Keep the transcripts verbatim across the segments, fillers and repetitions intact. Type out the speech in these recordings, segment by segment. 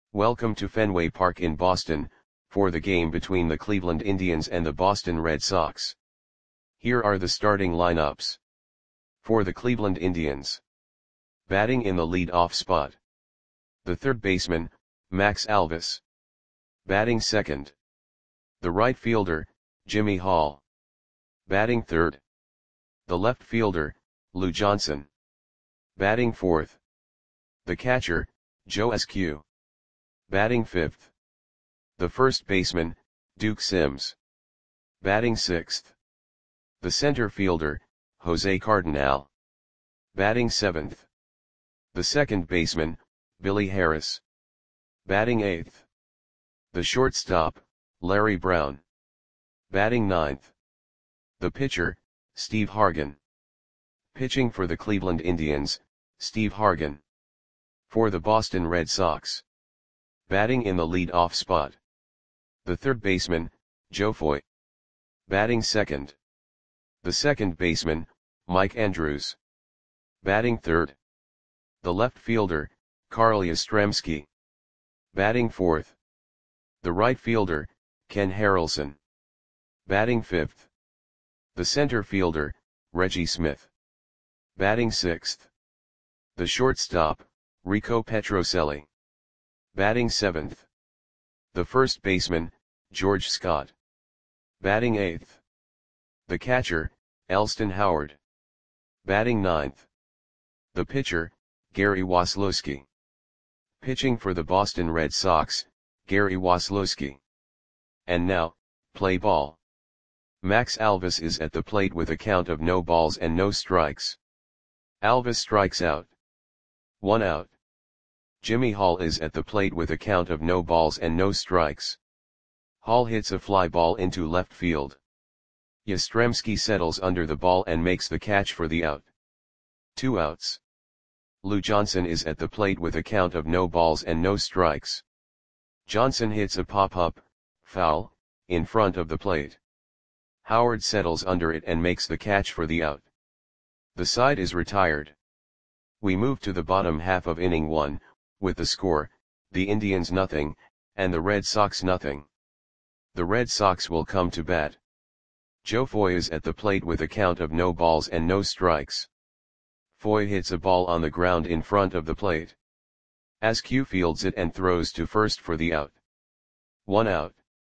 Welcome to Fenway Park in Boston, for the game between the Cleveland Indians and the Boston Red Sox. Here are the starting lineups. For the Cleveland Indians. Batting in the lead-off spot. The third baseman, Max Alvis. Batting second. The right fielder, Jimmy Hall. Batting third. The left fielder, Lou Johnson. Batting fourth. The catcher, Joe Eskew. Batting fifth. The first baseman, Duke Sims. Batting sixth. The center fielder, Jose Cardinal. Batting seventh. The second baseman, Billy Harris. Batting eighth. The shortstop, Larry Brown. Batting ninth. The pitcher, Steve Hargan. Pitching for the Cleveland Indians, Steve Hargan. For the Boston Red Sox. Batting in the lead-off spot. The third baseman, Joe Foy. Batting second. The second baseman, Mike Andrews. Batting third. The left fielder, Carl Yastrzemski. Batting fourth. The right fielder, Ken Harrelson. Batting fifth. The center fielder, Reggie Smith. Batting sixth. The shortstop, Rico Petrocelli. Batting seventh. The first baseman, George Scott. Batting eighth. The catcher, Elston Howard. Batting ninth. The pitcher, Gary Waslowski. Pitching for the Boston Red Sox, Gary Waslowski. And now, play ball. Max Alvis is at the plate with a count of no balls and no strikes. Alvis strikes out. One out. Jimmy Hall is at the plate with a count of no balls and no strikes. Hall hits a fly ball into left field. Yastrzemski settles under the ball and makes the catch for the out. Two outs. Lou Johnson is at the plate with a count of no balls and no strikes. Johnson hits a pop-up, foul, in front of the plate. Howard settles under it and makes the catch for the out. The side is retired. We move to the bottom half of inning one, with the score, the Indians nothing, and the Red Sox nothing. The Red Sox will come to bat. Joe Foy is at the plate with a count of no balls and no strikes. Foy hits a ball on the ground in front of the plate. Askew fields it and throws to first for the out. One out.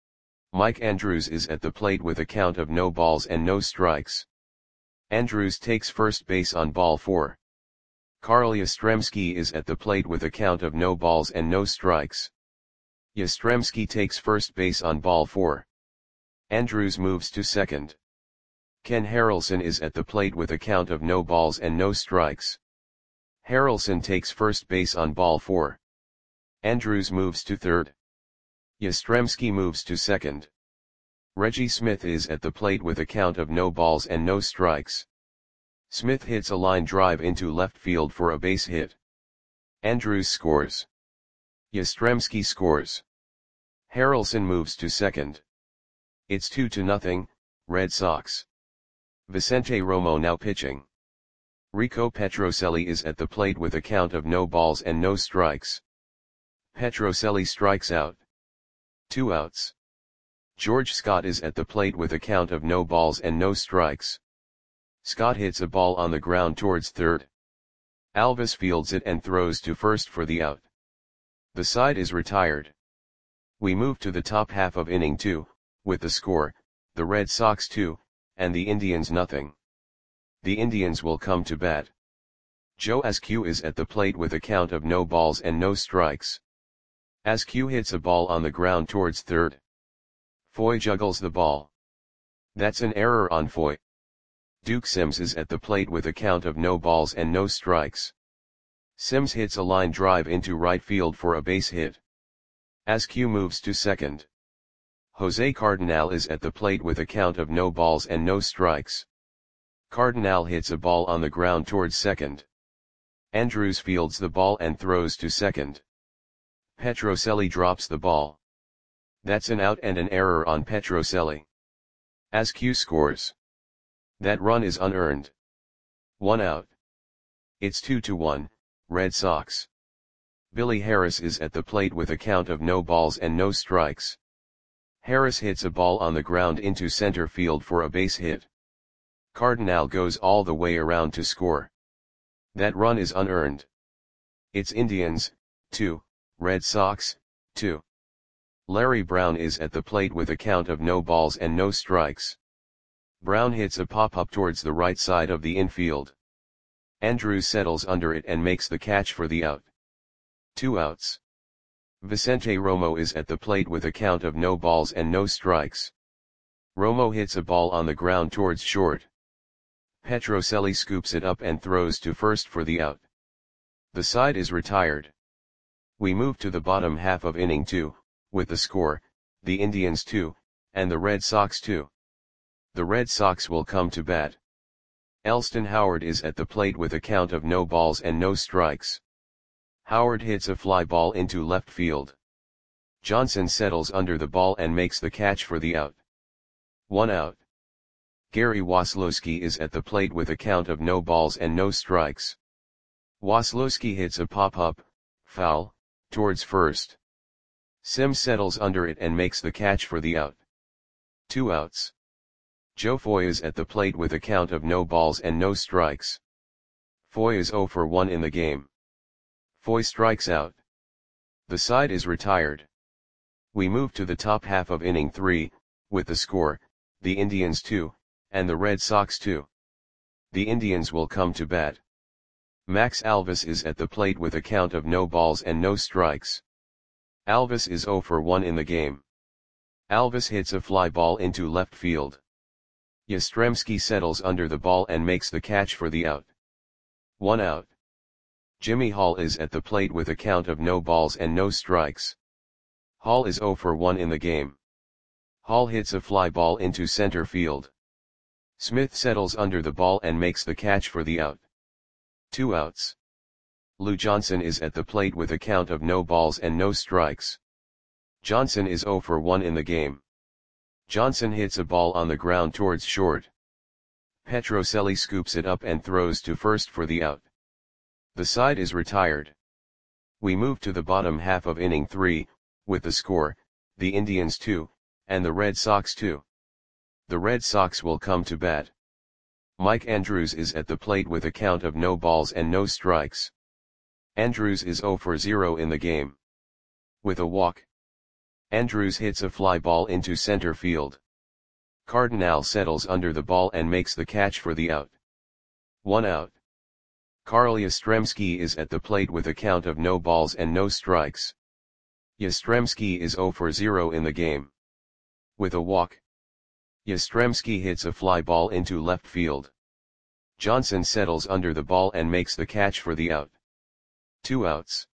Mike Andrews is at the plate with a count of no balls and no strikes. Andrews takes first base on ball four. Carl Yastrzemski is at the plate with a count of no balls and no strikes. Yastrzemski takes first base on ball four. Andrews moves to second. Ken Harrelson is at the plate with a count of no balls and no strikes. Harrelson takes first base on ball four. Andrews moves to third. Yastrzemski moves to second. Reggie Smith is at the plate with a count of no balls and no strikes. Smith hits a line drive into left field for a base hit. Andrews scores. Yastrzemski scores. Harrelson moves to second. It's two to nothing, Red Sox. Vicente Romo now pitching. Rico Petrocelli is at the plate with a count of no balls and no strikes. Petrocelli strikes out. Two outs. George Scott is at the plate with a count of no balls and no strikes. Scott hits a ball on the ground towards third. Alvis fields it and throws to first for the out. The side is retired. We move to the top half of inning two, with the score, the Red Sox two, and the Indians nothing. The Indians will come to bat. Joe Eskew is at the plate with a count of no balls and no strikes. Eskew hits a ball on the ground towards third. Foy juggles the ball. That's an error on Foy. Duke Sims is at the plate with a count of no balls and no strikes. Sims hits a line drive into right field for a base hit. Askew moves to second. Jose Cardinal is at the plate with a count of no balls and no strikes. Cardinal hits a ball on the ground towards second. Andrews fields the ball and throws to second. Petrocelli drops the ball. That's an out and an error on Petrocelli. Askew scores. That run is unearned. One out. It's two to one, Red Sox. Billy Harris is at the plate with a count of no balls and no strikes. Harris hits a ball on the ground into center field for a base hit. Cardinal goes all the way around to score. That run is unearned. It's Indians, two, Red Sox, two. Larry Brown is at the plate with a count of no balls and no strikes. Brown hits a pop-up towards the right side of the infield. Andrews settles under it and makes the catch for the out. Two outs. Vicente Romo is at the plate with a count of no balls and no strikes. Romo hits a ball on the ground towards short. Petrocelli scoops it up and throws to first for the out. The side is retired. We move to the bottom half of inning two, with the score, the Indians two, and the Red Sox two. The Red Sox will come to bat. Elston Howard is at the plate with a count of no balls and no strikes. Howard hits a fly ball into left field. Johnson settles under the ball and makes the catch for the out. One out. Gary Waslowski is at the plate with a count of no balls and no strikes. Waslowski hits a pop-up, foul, towards first. Sims settles under it and makes the catch for the out. Two outs. Joe Foy is at the plate with a count of no balls and no strikes. Foy is zero for one in the game. Foy strikes out. The side is retired. We move to the top half of inning three, with the score, the Indians two, and the Red Sox two. The Indians will come to bat. Max Alvis is at the plate with a count of no balls and no strikes. Alvis is zero for one in the game. Alvis hits a fly ball into left field. Yastrzemski settles under the ball and makes the catch for the out. One out. Jimmy Hall is at the plate with a count of no balls and no strikes. Hall is zero for one in the game. Hall hits a fly ball into center field. Smith settles under the ball and makes the catch for the out. Two outs. Lou Johnson is at the plate with a count of no balls and no strikes. Johnson is zero for one in the game. Johnson hits a ball on the ground towards short. Petrocelli scoops it up and throws to first for the out. The side is retired. We move to the bottom half of inning three, with the score, the Indians two, and the Red Sox two. The Red Sox will come to bat. Mike Andrews is at the plate with a count of no balls and no strikes. Andrews is zero for zero in the game. With a walk. Andrews hits a fly ball into center field. Cardinal settles under the ball and makes the catch for the out. One out. Carl Yastrzemski is at the plate with a count of no balls and no strikes. Yastrzemski is zero for zero in the game. With a walk. Yastrzemski hits a fly ball into left field. Johnson settles under the ball and makes the catch for the out. Two outs.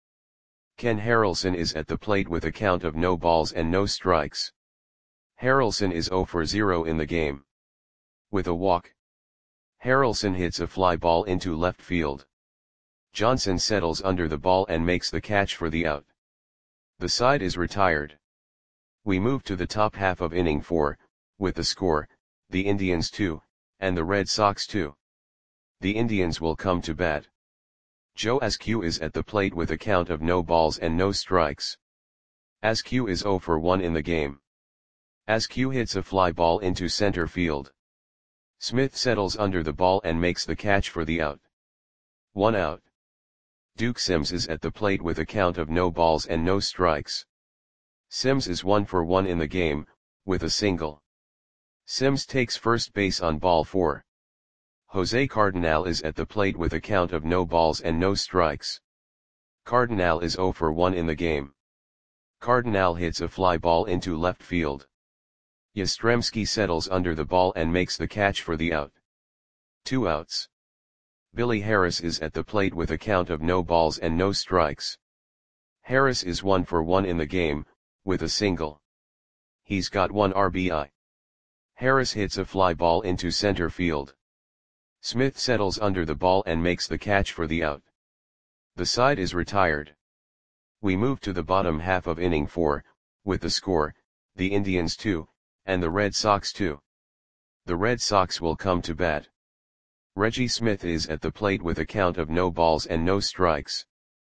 Ken Harrelson is at the plate with a count of no balls and no strikes. Harrelson is zero for zero in the game. With a walk. Harrelson hits a fly ball into left field. Johnson settles under the ball and makes the catch for the out. The side is retired. We move to the top half of inning four, with the score, the Indians two, and the Red Sox two. The Indians will come to bat. Joe Askew is at the plate with a count of no balls and no strikes. Askew is zero for one in the game. Askew hits a fly ball into center field. Smith settles under the ball and makes the catch for the out. One out. Duke Sims is at the plate with a count of no balls and no strikes. Sims is one for one in the game, with a single. Sims takes first base on ball four. Jose Cardinal is at the plate with a count of no balls and no strikes. Cardinal is zero for one in the game. Cardinal hits a fly ball into left field. Yastrzemski settles under the ball and makes the catch for the out. Two outs. Billy Harris is at the plate with a count of no balls and no strikes. Harris is one for one in the game, with a single. He's got one R B I. Harris hits a fly ball into center field. Smith settles under the ball and makes the catch for the out. The side is retired. We move to the bottom half of inning four, with the score, the Indians two, and the Red Sox two. The Red Sox will come to bat. Reggie Smith is at the plate with a count of no balls and no strikes.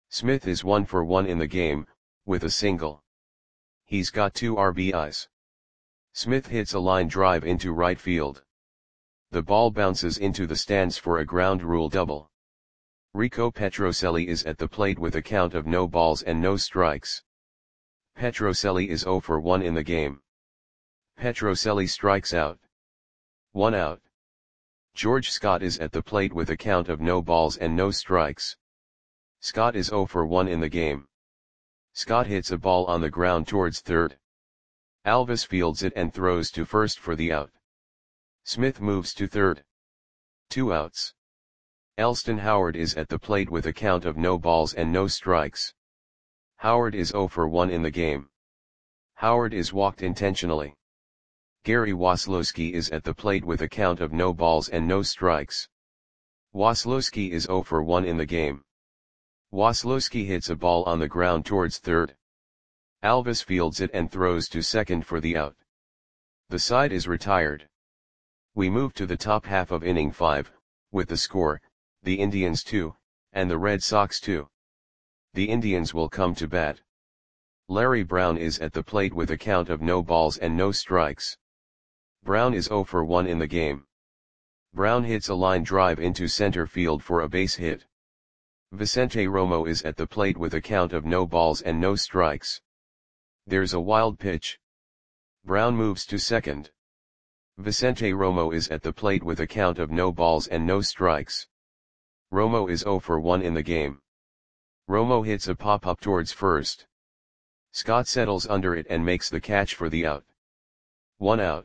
Smith is one for one in the game, with a single. He's got two R B Is. Smith hits a line drive into right field. The ball bounces into the stands for a ground rule double. Rico Petrocelli is at the plate with a count of no balls and no strikes. Petrocelli is zero for one in the game. Petrocelli strikes out. One out. George Scott is at the plate with a count of no balls and no strikes. Scott is zero for one in the game. Scott hits a ball on the ground towards third. Alvis fields it and throws to first for the out. Smith moves to third. Two outs. Elston Howard is at the plate with a count of no balls and no strikes. Howard is zero for one in the game. Howard is walked intentionally. Gary Waslowski is at the plate with a count of no balls and no strikes. Waslowski is zero for one in the game. Waslowski hits a ball on the ground towards third. Alvis fields it and throws to second for the out. The side is retired. We move to the top half of inning five, with the score, the Indians two, and the Red Sox two. The Indians will come to bat. Larry Brown is at the plate with a count of no balls and no strikes. Brown is zero for one in the game. Brown hits a line drive into center field for a base hit. Vicente Romo is at the plate with a count of no balls and no strikes. There's a wild pitch. Brown moves to second. Vicente Romo is at the plate with a count of no balls and no strikes. Romo is zero for one in the game. Romo hits a pop-up towards first. Scott settles under it and makes the catch for the out. One out.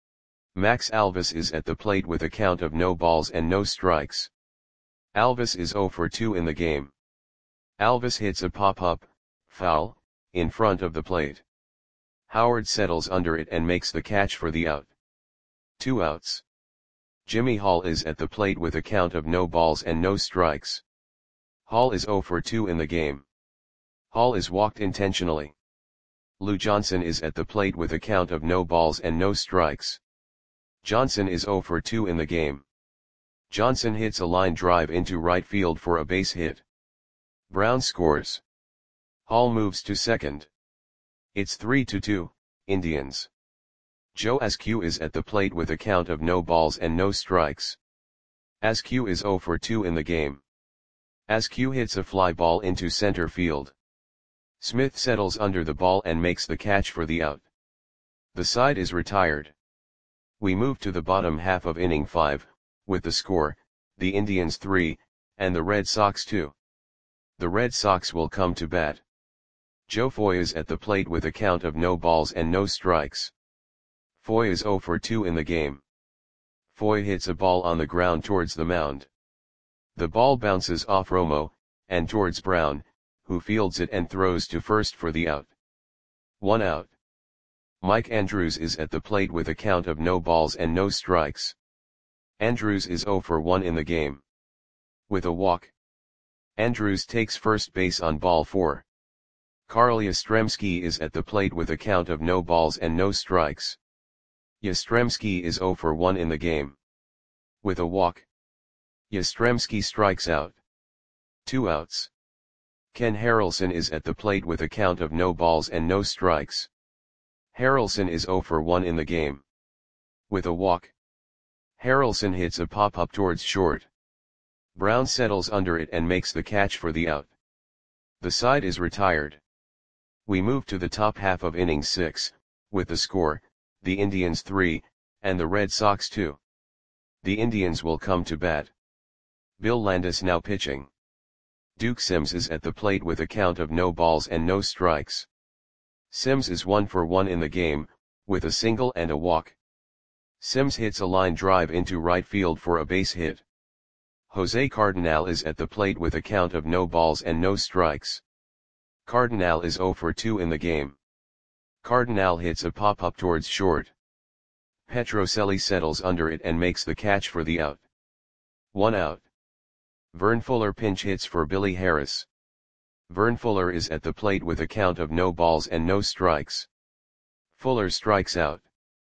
Max Alvis is at the plate with a count of no balls and no strikes. Alvis is zero for two in the game. Alvis hits a pop-up, foul, in front of the plate. Howard settles under it and makes the catch for the out. Two outs. Jimmy Hall is at the plate with a count of no balls and no strikes. Hall is zero for two in the game. Hall is walked intentionally. Lou Johnson is at the plate with a count of no balls and no strikes. Johnson is zero for two in the game. Johnson hits a line drive into right field for a base hit. Brown scores. Hall moves to second. It's three to two, Indians. Joe Askew is at the plate with a count of no balls and no strikes. Askew is zero for two in the game. Askew hits a fly ball into center field. Smith settles under the ball and makes the catch for the out. The side is retired. We move to the bottom half of inning five, with the score, the Indians three, and the Red Sox two. The Red Sox will come to bat. Joe Foy is at the plate with a count of no balls and no strikes. Foy is zero for two in the game. Foy hits a ball on the ground towards the mound. The ball bounces off Romo, and towards Brown, who fields it and throws to first for the out. One out. Mike Andrews is at the plate with a count of no balls and no strikes. Andrews is zero for one in the game. With a walk. Andrews takes first base on ball four. Carl Yastrzemski is at the plate with a count of no balls and no strikes. Yastrzemski is zero for one in the game. With a walk. Yastrzemski strikes out. Two outs. Ken Harrelson is at the plate with a count of no balls and no strikes. Harrelson is zero for one in the game. With a walk. Harrelson hits a pop-up towards short. Brown settles under it and makes the catch for the out. The side is retired. We move to the top half of inning six, with the score, the Indians three, and the Red Sox two. The Indians will come to bat. Bill Landis now pitching. Duke Sims is at the plate with a count of no balls and no strikes. Sims is one for one in the game, with a single and a walk. Sims hits a line drive into right field for a base hit. Jose Cardenal is at the plate with a count of no balls and no strikes. Cardenal is zero for two in the game. Cardenal hits a pop-up towards short. Petrocelli settles under it and makes the catch for the out. One out. Vern Fuller pinch hits for Billy Harris. Vern Fuller is at the plate with a count of no balls and no strikes. Fuller strikes out.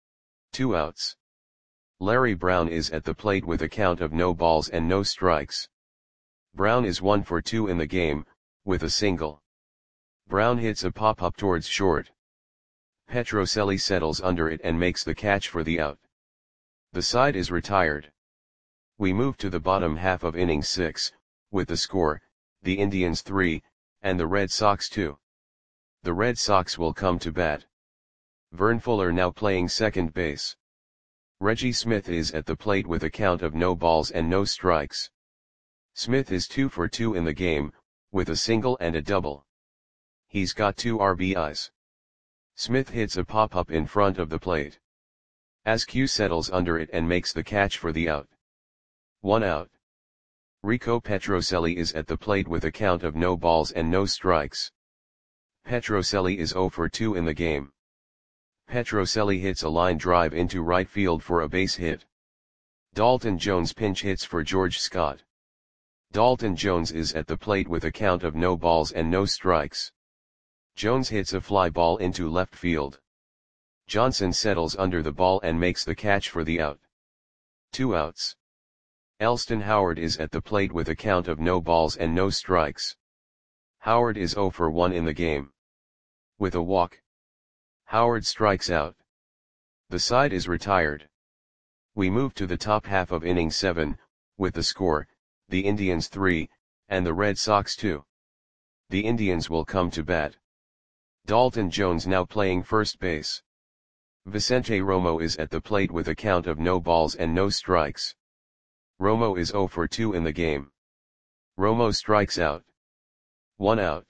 Two outs. Larry Brown is at the plate with a count of no balls and no strikes. Brown is one for two in the game, with a single. Brown hits a pop-up towards short. Petrocelli settles under it and makes the catch for the out. The side is retired. We move to the bottom half of inning six, with the score, the Indians three, and the Red Sox two. The Red Sox will come to bat. Vern Fuller now playing second base. Reggie Smith is at the plate with a count of no balls and no strikes. Smith is two for two in the game, with a single and a double. He's got two R B Is. Smith hits a pop-up in front of the plate. Askew settles under it and makes the catch for the out. One out. Rico Petrocelli is at the plate with a count of no balls and no strikes. Petrocelli is zero for two in the game. Petrocelli hits a line drive into right field for a base hit. Dalton Jones pinch hits for George Scott. Dalton Jones is at the plate with a count of no balls and no strikes. Jones hits a fly ball into left field. Johnson settles under the ball and makes the catch for the out. Two outs. Elston Howard is at the plate with a count of no balls and no strikes. Howard is zero for one in the game. With a walk, Howard strikes out. The side is retired. We move to the top half of inning seven, with the score, the Indians three, and the Red Sox two. The Indians will come to bat. Dalton Jones now playing first base. Vicente Romo is at the plate with a count of no balls and no strikes. Romo is zero for two in the game. Romo strikes out. One out.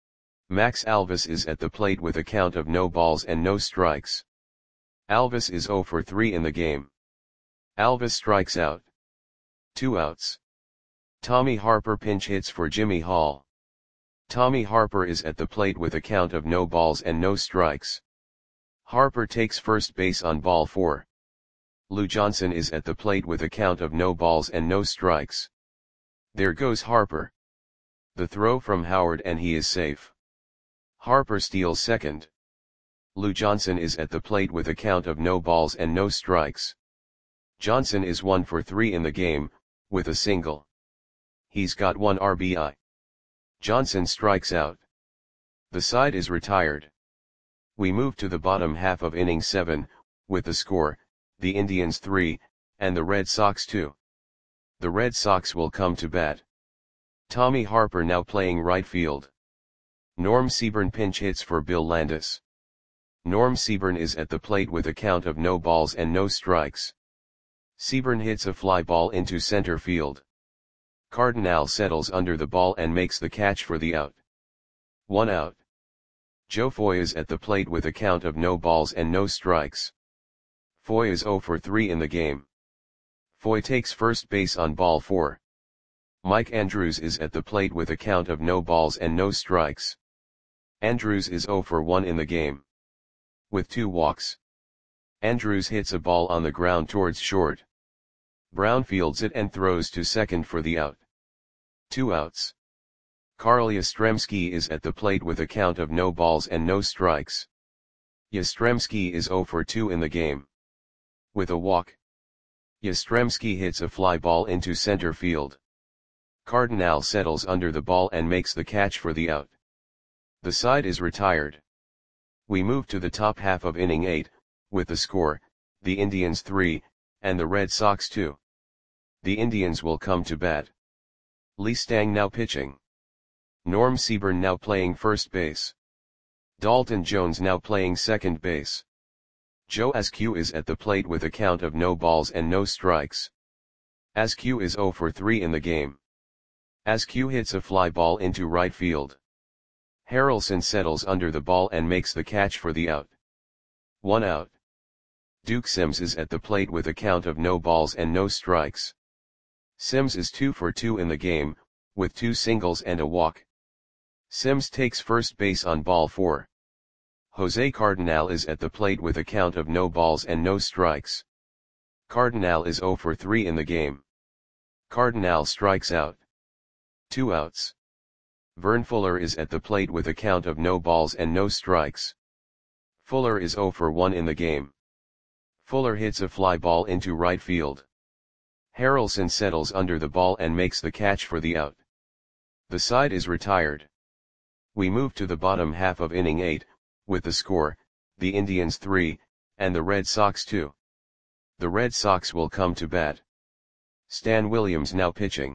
Max Alvis is at the plate with a count of no balls and no strikes. Alvis is zero for three in the game. Alvis strikes out. Two outs. Tommy Harper pinch hits for Jimmy Hall. Tommy Harper is at the plate with a count of no balls and no strikes. Harper takes first base on ball four. Lou Johnson is at the plate with a count of no balls and no strikes. There goes Harper. The throw from Howard and he is safe. Harper steals second. Lou Johnson is at the plate with a count of no balls and no strikes. Johnson is one for three in the game, with a single. He's got one R B I. Johnson strikes out. The side is retired. We move to the bottom half of inning seven, with the score, the Indians three, and the Red Sox two. The Red Sox will come to bat. Tommy Harper now playing right field. Norm Seaburn pinch hits for Bill Landis. Norm Seaburn is at the plate with a count of no balls and no strikes. Seaburn hits a fly ball into center field. Cardinal settles under the ball and makes the catch for the out. One out. Joe Foy is at the plate with a count of no balls and no strikes. Foy is zero for three in the game. Foy takes first base on ball four. Mike Andrews is at the plate with a count of no balls and no strikes. Andrews is zero for one in the game. With two walks. Andrews hits a ball on the ground towards short. Brown fields it and throws to second for the out. Two outs. Carl Yastrzemski is at the plate with a count of no balls and no strikes. Yastrzemski is zero for two in the game. With a walk. Yastrzemski hits a fly ball into center field. Cardinal settles under the ball and makes the catch for the out. The side is retired. We move to the top half of inning eight, with the score, the Indians three, and the Red Sox two. The Indians will come to bat. Lee Stang now pitching. Norm Seaburn now playing first base. Dalton Jones now playing second base. Joe Askew is at the plate with a count of no balls and no strikes. Askew is zero for three in the game. Askew hits a fly ball into right field. Harrelson settles under the ball and makes the catch for the out. One out. Duke Sims is at the plate with a count of no balls and no strikes. Sims is two for two in the game, with two singles and a walk. Sims takes first base on ball four. Jose Cardinal is at the plate with a count of no balls and no strikes. Cardinal is zero for three in the game. Cardinal strikes out. Two outs. Vern Fuller is at the plate with a count of no balls and no strikes. Fuller is zero for one in the game. Fuller hits a fly ball into right field. Harrelson settles under the ball and makes the catch for the out. The side is retired. We move to the bottom half of inning eight, with the score, the Indians three, and the Red Sox two. The Red Sox will come to bat. Stan Williams now pitching.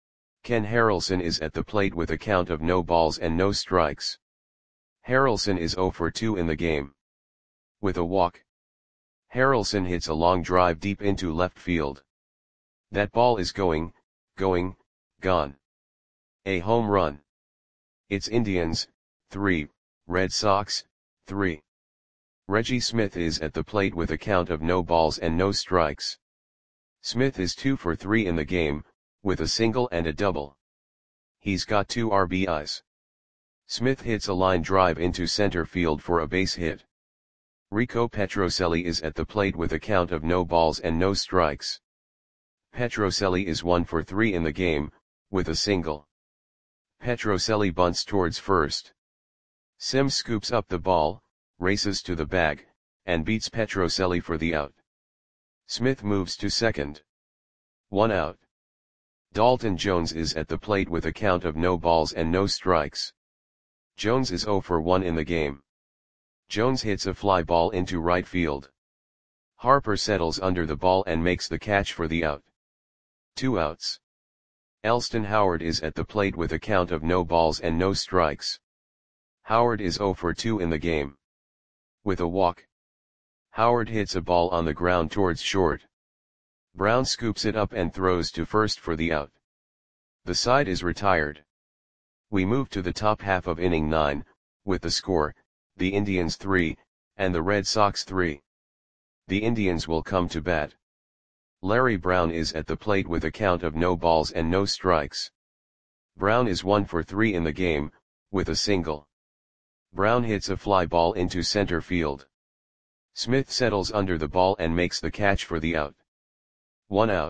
Ken Harrelson is at the plate with a count of no balls and no strikes. Harrelson is oh for two in the game. With a walk. Harrelson hits a long drive deep into left field. That ball is going, going, gone. A home run. It's Indians, three, Red Sox, three. Reggie Smith is at the plate with a count of no balls and no strikes. Smith is two for three in the game, with a single and a double. He's got two R B Is. Smith hits a line drive into center field for a base hit. Rico Petrocelli is at the plate with a count of no balls and no strikes. Petrocelli is one for three in the game, with a single. Petrocelli bunts towards first. Sims scoops up the ball, races to the bag, and beats Petrocelli for the out. Smith moves to second. One out. Dalton Jones is at the plate with a count of no balls and no strikes. Jones is oh for one in the game. Jones hits a fly ball into right field. Harper settles under the ball and makes the catch for the out. Two outs. Elston Howard is at the plate with a count of no balls and no strikes. Howard is oh for two in the game. With a walk. Howard hits a ball on the ground towards short. Brown scoops it up and throws to first for the out. The side is retired. We move to the top half of inning nine, with the score, the Indians three, and the Red Sox three. The Indians will come to bat. Larry Brown is at the plate with a count of no balls and no strikes. Brown is one for three in the game, with a single. Brown hits a fly ball into center field. Smith settles under the ball and makes the catch for the out. One out.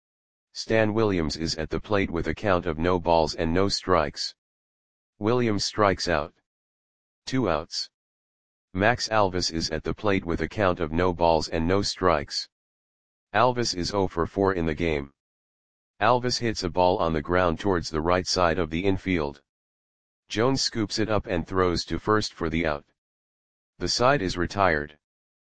Stan Williams is at the plate with a count of no balls and no strikes. Williams strikes out. Two outs. Max Alvis is at the plate with a count of no balls and no strikes. Alvis is oh for four in the game. Alvis hits a ball on the ground towards the right side of the infield. Jones scoops it up and throws to first for the out. The side is retired.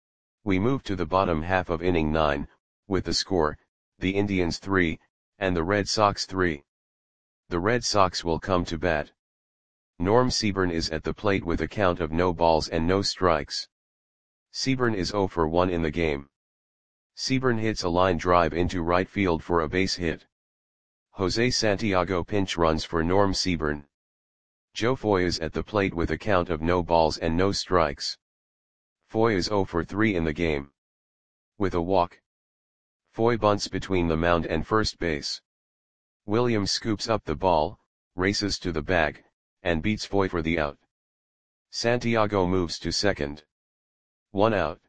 We move to the bottom half of inning nine, with the score, the Indians three, and the Red Sox three. The Red Sox will come to bat. Norm Seaburn is at the plate with a count of no balls and no strikes. Seaburn is oh for one in the game. Seaburn hits a line drive into right field for a base hit. Jose Santiago pinch runs for Norm Seaburn. Joe Foy is at the plate with a count of no balls and no strikes. Foy is oh for three in the game. With a walk. Foy bunts between the mound and first base. Williams scoops up the ball, races to the bag, and beats Foy for the out. Santiago moves to second. One out.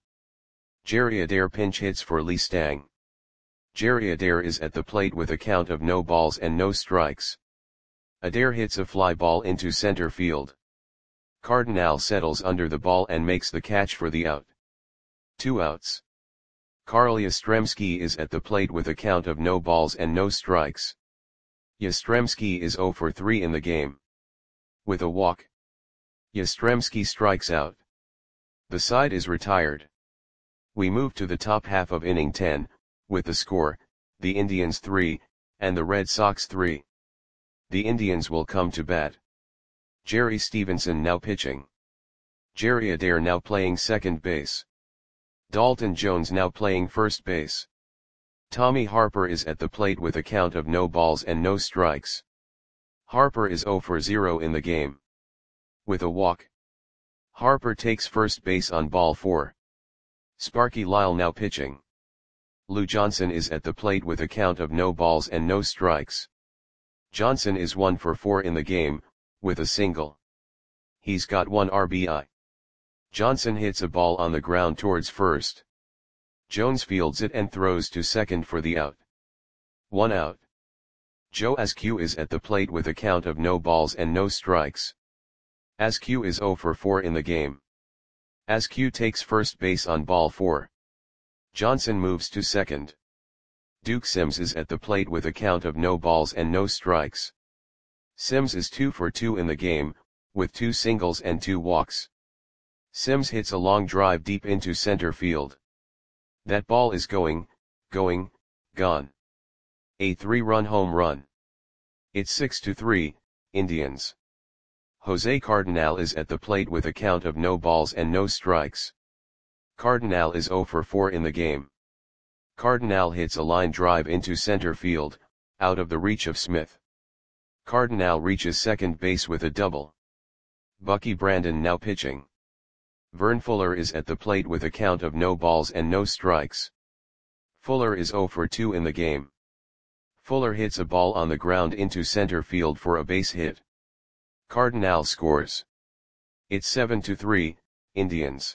Jerry Adair pinch hits for Lee Stang. Jerry Adair is at the plate with a count of no balls and no strikes. Adair hits a fly ball into center field. Cardinal settles under the ball and makes the catch for the out. Two outs. Carl Yastrzemski is at the plate with a count of no balls and no strikes. Yastrzemski is oh for three in the game. With a walk. Yastrzemski strikes out. The side is retired. We move to the top half of inning ten, with the score, the Indians three, and the Red Sox three. The Indians will come to bat. Jerry Stevenson now pitching. Jerry Adair now playing second base. Dalton Jones now playing first base. Tommy Harper is at the plate with a count of no balls and no strikes. Harper is oh for zero in the game. With a walk. Harper takes first base on ball four. Sparky Lyle now pitching. Lou Johnson is at the plate with a count of no balls and no strikes. Johnson is one for four in the game, with a single. He's got one R B I. Johnson hits a ball on the ground towards first. Jones fields it and throws to second for the out. One out. Joe Askew is at the plate with a count of no balls and no strikes. Askew is oh for four in the game. Askew takes first base on ball four. Johnson moves to second. Duke Sims is at the plate with a count of no balls and no strikes. Sims is two for two in the game, with two singles and two walks. Sims hits a long drive deep into center field. That ball is going, going, gone. A three-run home run. It's six to three, Indians. Jose Cardenal is at the plate with a count of no balls and no strikes. Cardenal is zero for four in the game. Cardenal hits a line drive into center field, out of the reach of Smith. Cardenal reaches second base with a double. Bucky Brandon now pitching. Vern Fuller is at the plate with a count of no balls and no strikes. Fuller is zero for two in the game. Fuller hits a ball on the ground into center field for a base hit. Cardenal scores. It's seven to three, Indians.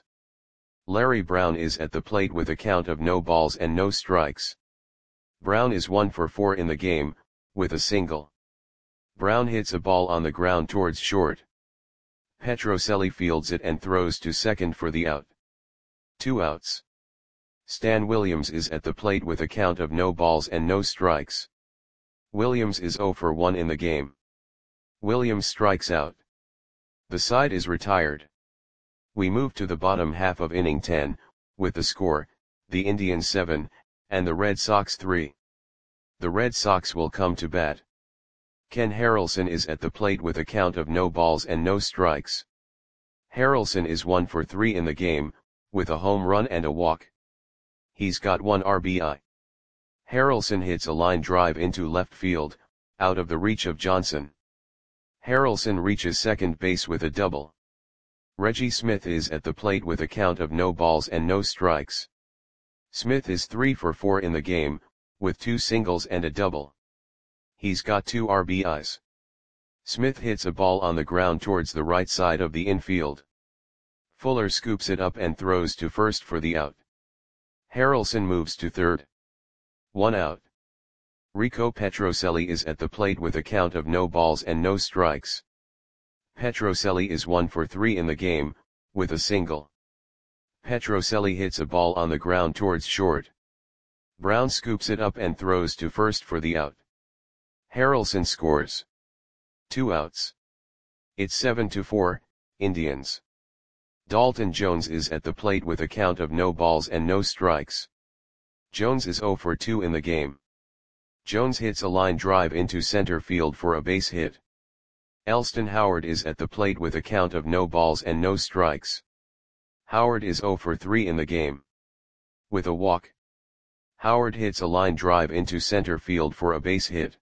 Larry Brown is at the plate with a count of no balls and no strikes. Brown is one for four in the game, with a single. Brown hits a ball on the ground towards short. Petrocelli fields it and throws to second for the out. Two outs. Stan Williams is at the plate with a count of no balls and no strikes. Williams is zero for one in the game. Williams strikes out. The side is retired. We move to the bottom half of inning ten, with the score, the Indians seven, and the Red Sox three. The Red Sox will come to bat. Ken Harrelson is at the plate with a count of no balls and no strikes. Harrelson is one for three in the game, with a home run and a walk. He's got one R B I. Harrelson hits a line drive into left field, out of the reach of Johnson. Harrelson reaches second base with a double. Reggie Smith is at the plate with a count of no balls and no strikes. Smith is three for four in the game, with two singles and a double. He's got two R B Is. Smith hits a ball on the ground towards the right side of the infield. Fuller scoops it up and throws to first for the out. Harrelson moves to third. One out. Rico Petrocelli is at the plate with a count of no balls and no strikes. Petrocelli is one for three in the game, with a single. Petrocelli hits a ball on the ground towards short. Brown scoops it up and throws to first for the out. Harrelson scores. Two outs. It's seven to four, Indians. Dalton Jones is at the plate with a count of no balls and no strikes. Jones is zero for two in the game. Jones hits a line drive into center field for a base hit. Elston Howard is at the plate with a count of no balls and no strikes. Howard is zero for three in the game. With a walk. Howard hits a line drive into center field for a base hit.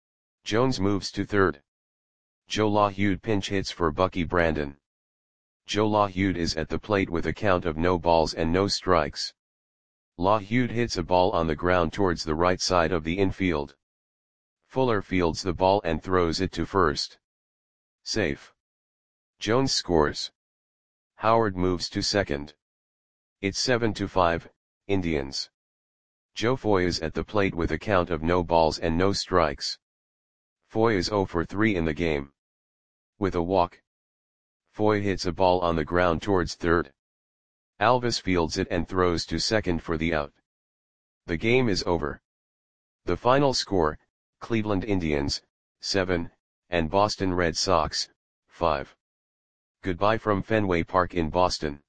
Jones moves to third. Joe LaHude pinch hits for Bucky Brandon. Joe LaHude is at the plate with a count of no balls and no strikes. LaHude hits a ball on the ground towards the right side of the infield. Fuller fields the ball and throws it to first. Safe. Jones scores. Howard moves to second. It's seven to five, Indians. Joe Foy is at the plate with a count of no balls and no strikes. Foy is zero for three in the game. With a walk. Foy hits a ball on the ground towards third. Alvis fields it and throws to second for the out. The game is over. The final score, Cleveland Indians, seven, and Boston Red Sox, five. Goodbye from Fenway Park in Boston.